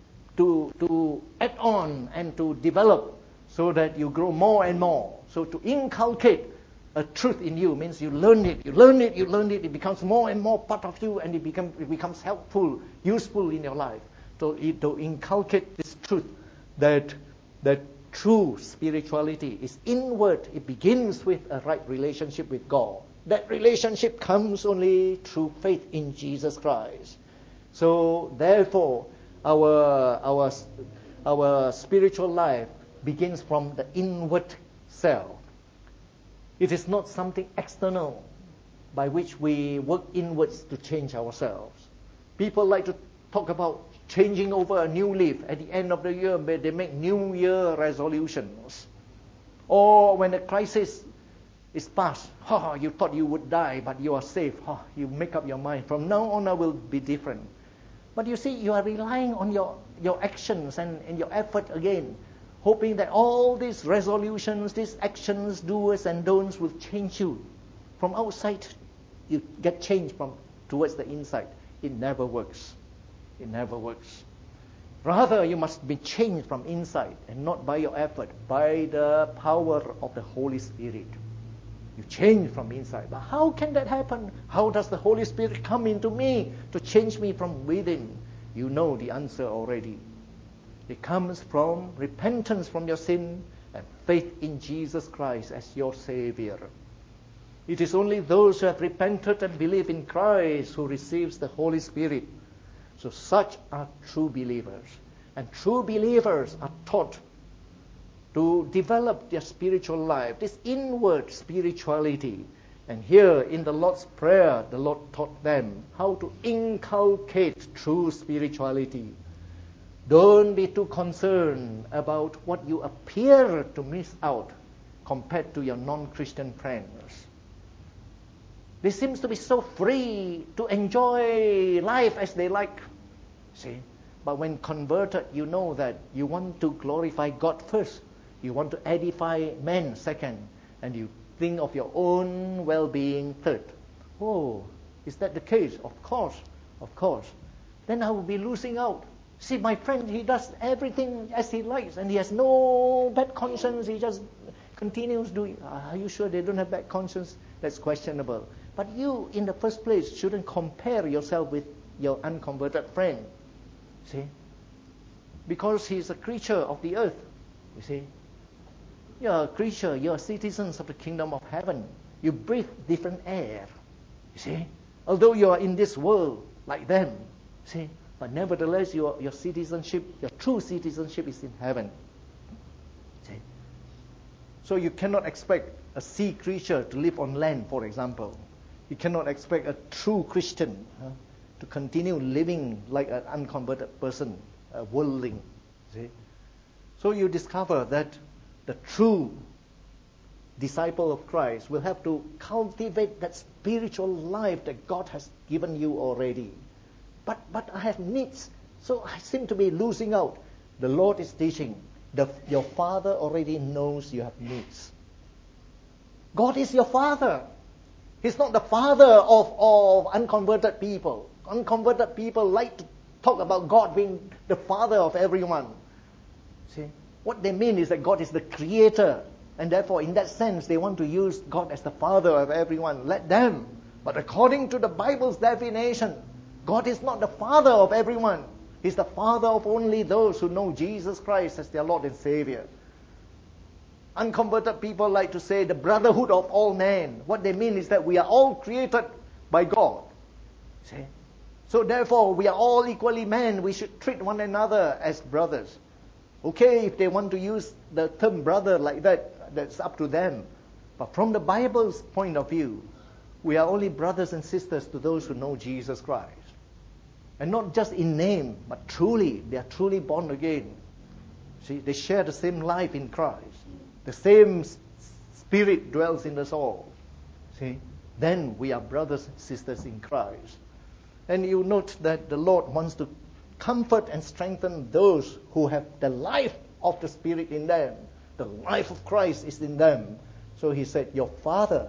to add on and to develop so that you grow more and more. So to inculcate a truth in you means you learn it, it becomes more and more part of you, and it becomes helpful, useful in your life. So to inculcate this truth that true spirituality is inward. It begins with a right relationship with God. That relationship comes only through faith in Jesus Christ. So therefore, our spiritual life begins from the inward self. It is not something external by which we work inwards to change ourselves. People like to talk about changing over a new leaf. At the end of the year, they make New Year resolutions. Or when the crisis is past, you thought you would die, but you are safe. You make up your mind. From now on, I will be different. But you see, you are relying on your actions and your effort again, hoping that all these resolutions, these actions, do's and don'ts will change you. From outside, you get changed towards the inside. It never works. It never works. Rather, you must be changed from inside, and not by your effort, by the power of the Holy Spirit. You change from inside. But how can that happen? How does the Holy Spirit come into me to change me from within? You know the answer already. It comes from repentance from your sin and faith in Jesus Christ as your Savior. It is only those who have repented and believe in Christ who receives the Holy Spirit. So such are true believers. And true believers are taught to develop their spiritual life, this inward spirituality. And here in the Lord's Prayer, the Lord taught them how to inculcate true spirituality. Don't be too concerned about what you appear to miss out compared to your non-Christian friends. They seem to be so free to enjoy life as they like. See? But when converted, you know that you want to glorify God first. You want to edify men second. And you think of your own well-being third. Oh, is that the case? Of course. Then I will be losing out. See, my friend, he does everything as he likes, and he has no bad conscience. He just continues doing. Are you sure they don't have bad conscience? That's questionable. But you, in the first place, shouldn't compare yourself with your unconverted friend. See? Because he's a creature of the earth. You see? You're a creature. You're citizens of the kingdom of heaven. You breathe different air. You see? Although you are in this world like them. See? But nevertheless, your citizenship, your true citizenship is in heaven. See? So you cannot expect a sea creature to live on land, for example. You cannot expect a true Christian to continue living like an unconverted person, a worldling. See? So you discover that the true disciple of Christ will have to cultivate that spiritual life that God has given you already. But I have needs, so I seem to be losing out. The Lord is teaching. Your Father already knows you have needs. God is your Father. He's not the father of unconverted people. Unconverted people like to talk about God being the father of everyone. See? What they mean is that God is the creator. And therefore, in that sense, they want to use God as the father of everyone. Let them. But according to the Bible's definition, God is not the father of everyone. He's the father of only those who know Jesus Christ as their Lord and Savior. Unconverted people like to say the brotherhood of all men. What they mean is that we are all created by God. See? So therefore, we are all equally men. We should treat one another as brothers. Okay, if they want to use the term brother like that, that's up to them. But from the Bible's point of view, we are only brothers and sisters to those who know Jesus Christ. And not just in name, but truly, they are truly born again. See, they share the same life in Christ. The same Spirit dwells in us all. See? Then we are brothers and sisters in Christ. And you note that the Lord wants to comfort and strengthen those who have the life of the Spirit in them. The life of Christ is in them. So he said, your Father,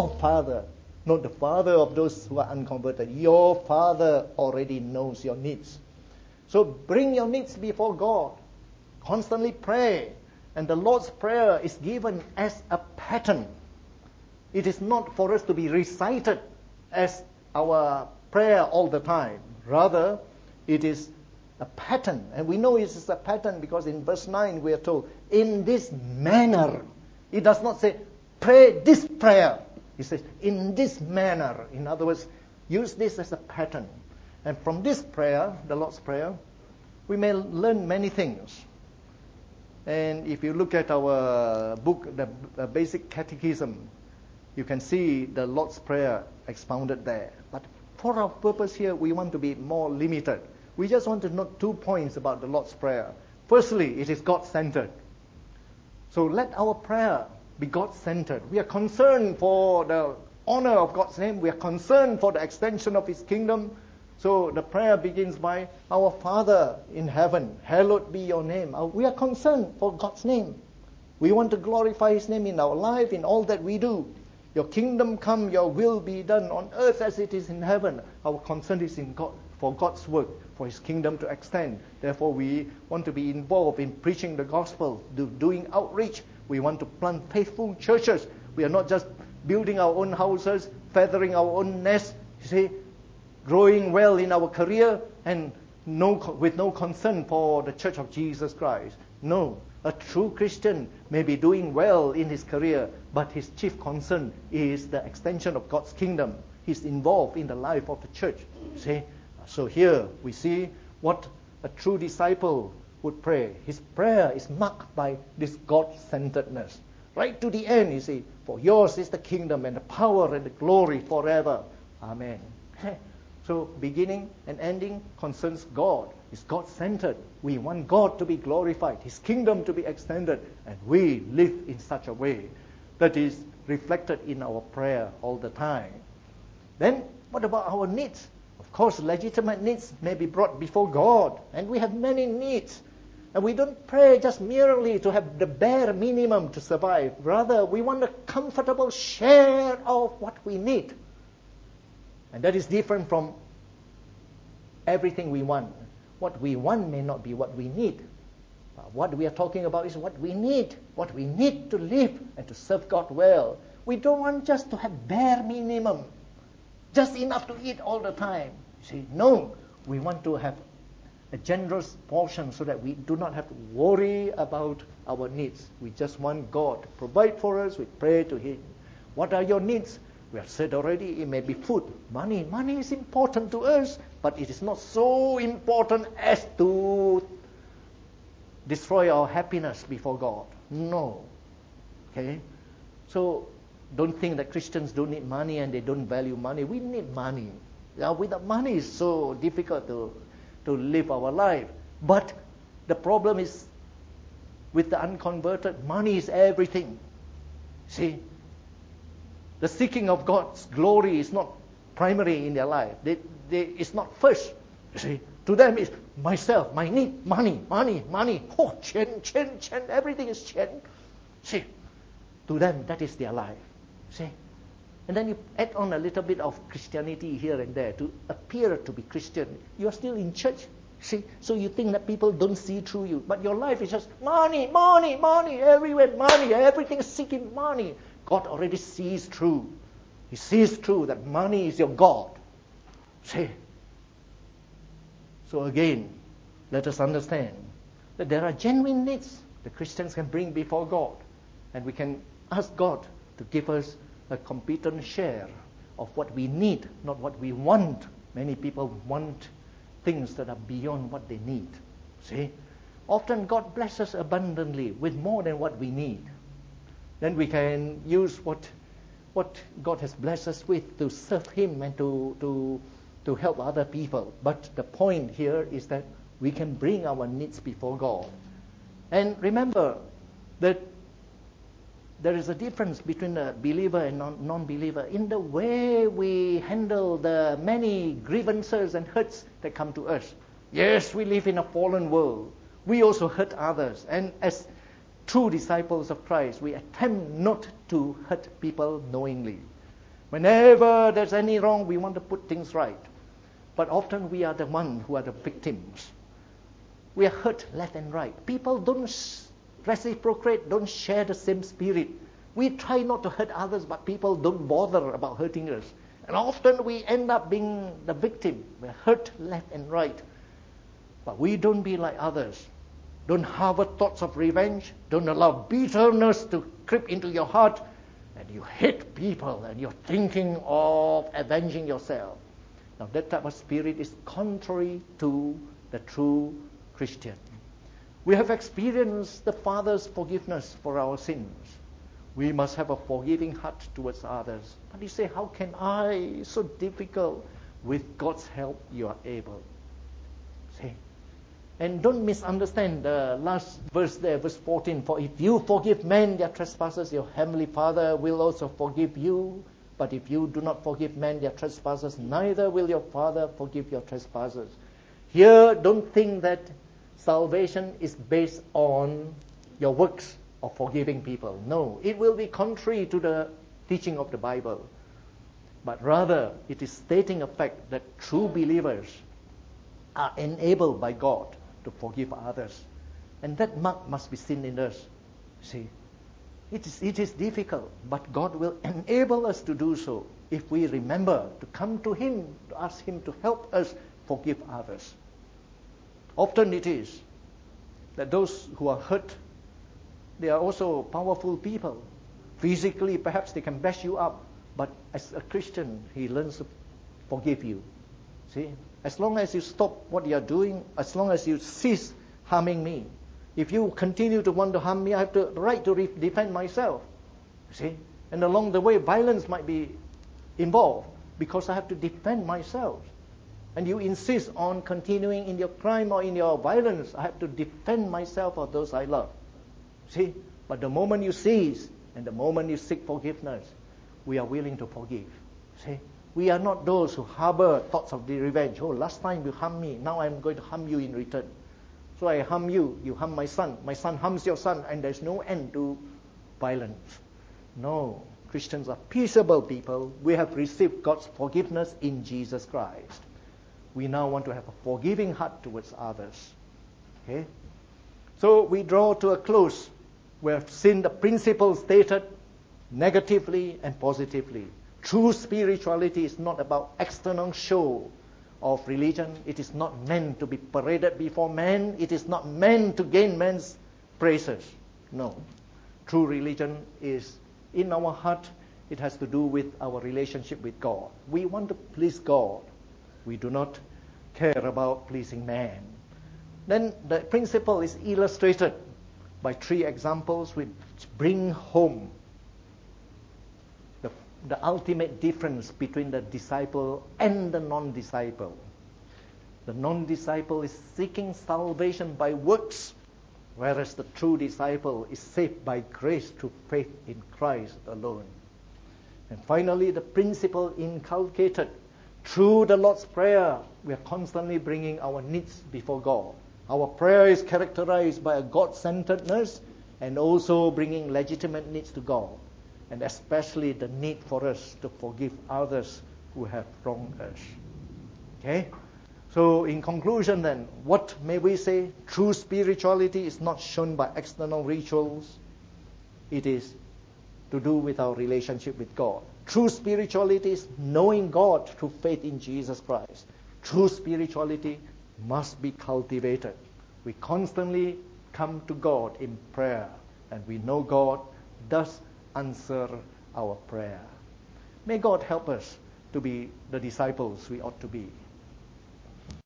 not the father of those who are unconverted. Your Father already knows your needs. So bring your needs before God. Constantly pray. And the Lord's Prayer is given as a pattern. It is not for us to be recited as our prayer all the time. Rather, it is a pattern. And we know it is a pattern because in verse 9 we are told, in this manner. It does not say, pray this prayer. It says, in this manner. In other words, use this as a pattern. And from this prayer, the Lord's Prayer, we may learn many things. And if you look at our book, the Basic Catechism, you can see the Lord's Prayer expounded there. But for our purpose here, we want to be more limited. We just want to note 2 points about the Lord's Prayer. Firstly, it is God-centered. So let our prayer be God-centered. We are concerned for the honor of God's name. We are concerned for the extension of His kingdom. So the prayer begins by, our Father in heaven, hallowed be your name. We are concerned for God's name. We want to glorify His name in our life, in all that we do. Your kingdom come, your will be done on earth as it is in heaven. Our concern is in God, for God's work, for His kingdom to extend. Therefore, we want to be involved in preaching the gospel, doing outreach. We want to plant faithful churches. We are not just building our own houses, feathering our own nests, you see, growing well in our career and with no concern for the Church of Jesus Christ. No, a true Christian may be doing well in his career, but his chief concern is the extension of God's kingdom. He's involved in the life of the church. See? So here we see what a true disciple would pray. His prayer is marked by this God-centeredness. Right to the end, you see, for yours is the kingdom and the power and the glory forever. Amen. So beginning and ending concerns God. It's God-centered. We want God to be glorified, His kingdom to be extended, and we live in such a way that is reflected in our prayer all the time. Then, what about our needs? Of course, legitimate needs may be brought before God, and we have many needs. And we don't pray just merely to have the bare minimum to survive. Rather, we want a comfortable share of what we need. And that is different from everything we want. What we want may not be what we need. But what we are talking about is what we need to live and to serve God well. We don't want just to have bare minimum, just enough to eat all the time. See, no, we want to have a generous portion so that we do not have to worry about our needs. We just want God to provide for us. We pray to Him. What are your needs? We have said already, it may be food, money. Money is important to us, but it is not so important as to destroy our happiness before God. No. Okay? So don't think that Christians don't need money and they don't value money. We need money. Without money, it's so difficult to live our life. But the problem is, with the unconverted, money is everything. See, the seeking of God's glory is not primary in their life. It's not first. See, to them it's myself, my need, money. Oh, chen, everything is chen. See, to them that is their life. See, and then you add on a little bit of Christianity here and there to appear to be Christian. You are still in church. See, so you think that people don't see through you, but your life is just money, everywhere money, everything is seeking money. God already sees through. He sees through that money is your God. See. So again, let us understand that there are genuine needs that Christians can bring before God, and we can ask God to give us a competent share of what we need, not what we want. Many people want things that are beyond what they need. See? Often God blesses abundantly with more than what we need. Then we can use what God has blessed us with to serve Him and to help other people. But the point here is that we can bring our needs before God. And remember that there is a difference between a believer and non-believer in the way we handle the many grievances and hurts that come to us. Yes, we live in a fallen world. We also hurt others. And as true disciples of Christ, we attempt not to hurt people knowingly. Whenever there's any wrong, we want to put things right. But often we are the ones who are the victims. We are hurt left and right. People don't reciprocate, don't share the same spirit. We try not to hurt others, but people don't bother about hurting us. And often we end up being the victim. We're hurt left and right. But we don't be like others. Don't harbor thoughts of revenge. Don't allow bitterness to creep into your heart. And you hate people and you're thinking of avenging yourself. Now that type of spirit is contrary to the true Christian. We have experienced the Father's forgiveness for our sins. We must have a forgiving heart towards others. But you say, how can I? It's so difficult. With God's help, you are able. See? And don't misunderstand the last verse there, verse 14. For if you forgive men their trespasses, your heavenly Father will also forgive you. But if you do not forgive men their trespasses, neither will your Father forgive your trespasses. Here, don't think that salvation is based on your works of forgiving people. No, it will be contrary to the teaching of the Bible. But rather, it is stating a fact that true believers are enabled by God to forgive others. And that mark must be seen in us. See, it is difficult, but God will enable us to do so if we remember to come to Him, to ask Him to help us forgive others. Often it is that those who are hurt, they are also powerful people. Physically, perhaps they can bash you up, but as a Christian, He learns to forgive you. See, as long as you stop what you are doing, as long as you cease harming me. If you continue to want to harm me, I have the right to defend myself. See, and along the way, violence might be involved because I have to defend myself. And you insist on continuing in your crime or in your violence, I have to defend myself or those I love. See? But the moment you cease and the moment you seek forgiveness, we are willing to forgive. See? We are not those who harbor thoughts of the revenge. Oh, last time you harmed me, now I'm going to harm you in return. So I harm you, you harm my son harms your son, and there's no end to violence. No, Christians are peaceable people. We have received God's forgiveness in Jesus Christ. We now want to have a forgiving heart towards others. Okay? So we draw to a close. We have seen the principles stated negatively and positively. True spirituality is not about external show of religion. It is not meant to be paraded before men. It is not meant to gain men's praises. No. True religion is in our heart. It has to do with our relationship with God. We want to please God. We do not care about pleasing man. Then the principle is illustrated by 3 examples which bring home the ultimate difference between the disciple and the non-disciple. The non-disciple is seeking salvation by works, whereas the true disciple is saved by grace through faith in Christ alone. And finally, the principle inculcated through the Lord's Prayer, we are constantly bringing our needs before God. Our prayer is characterized by a God-centeredness and also bringing legitimate needs to God, and especially the need for us to forgive others who have wronged us. Okay? So in conclusion then, what may we say? True spirituality is not shown by external rituals. It is to do with our relationship with God. True spirituality is knowing God through faith in Jesus Christ. True spirituality must be cultivated. We constantly come to God in prayer, and we know God does answer our prayer. May God help us to be the disciples we ought to be.